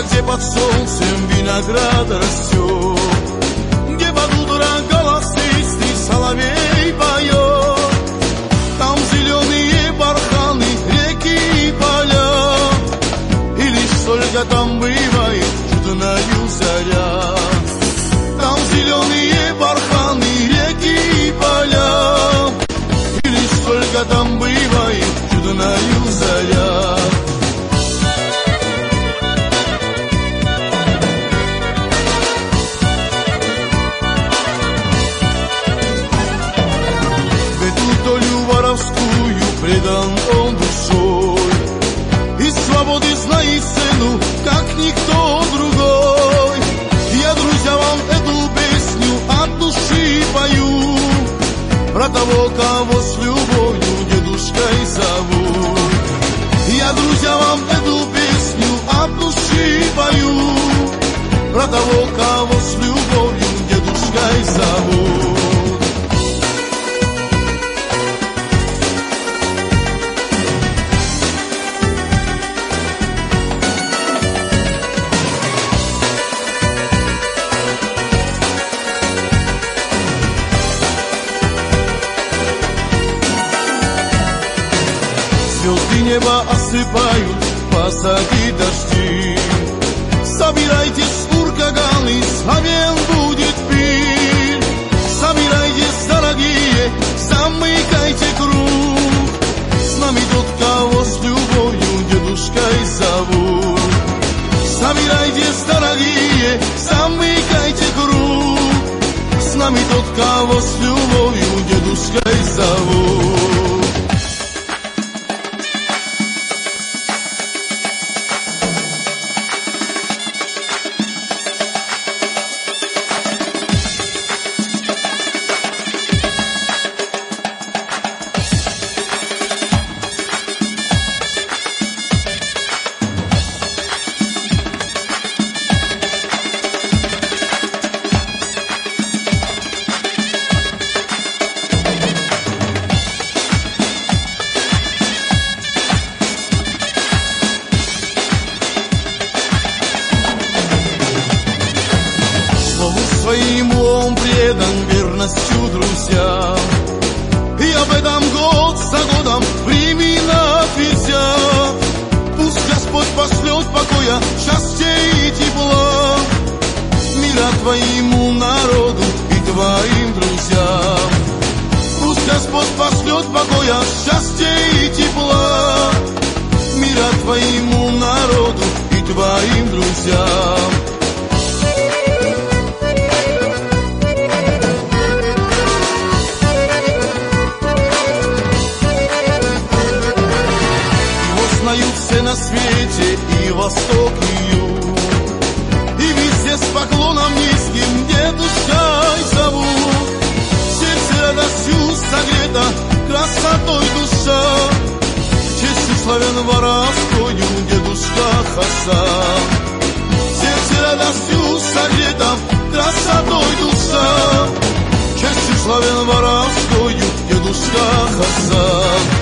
где под солнцем виноград растет, где под утро голосистый соловей поет. Там зеленые барханы, реки и поля, и лишь только там бывает чудною заря. Там зеленые барханы, реки и поля, и лишь только там бывает чудною заря. Воровскую предан он душой, и свободы знает цену, как никто другой. Я, друзья, вам эту песню от души пою, про того, кого с любовью дедушкой зовут. Я, друзья, вам эту песню от души пою, про того, кого с любовью дедушкой зовут. Звезды неба осыпают посади дожди. Собирайтесь, уркаганы, славен будет пир. Собирайтесь, дорогие, замыкайте круг. С нами тот, кого с любовью дедушкой зовут. Собирайтесь, дорогие, замыкайте круг. С нами тот, кого с любовью дедушкой зовут. Своему он предан верностью друзьям, и об этом год за годом времена твердят. Пусть Господь пошлет покоя, счастья и тепла, мира твоему народу и твоим друзьям. Пусть Господь пошлет покоя, счастья и тепла, мира твоему народу и твоим друзьям. Все на свете, и восток, и юг, и везде с поклоном низким дедушкой зовут. Сердце радостью согрето, красотой душа, честью славен воровскою дедушка Хасан. Сердце радостью согрето, красотой душа, честью славен воровскою дедушка Хасан.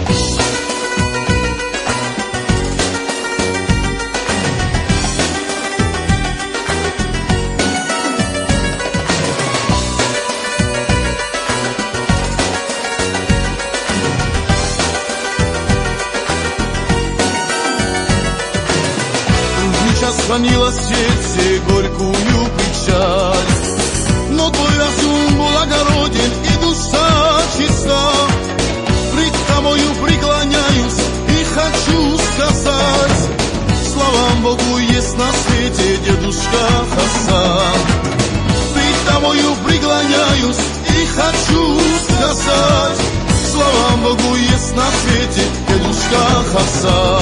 Хранила сердце горькую печаль, но твой разум благороден и душа чиста. Пред тобою преклоняюсь и хочу сказать, слава Богу есть на свете дедушка Хасан. Пред тобою преклоняюсь и хочу сказать, слава Богу есть на свете дедушка Хасан.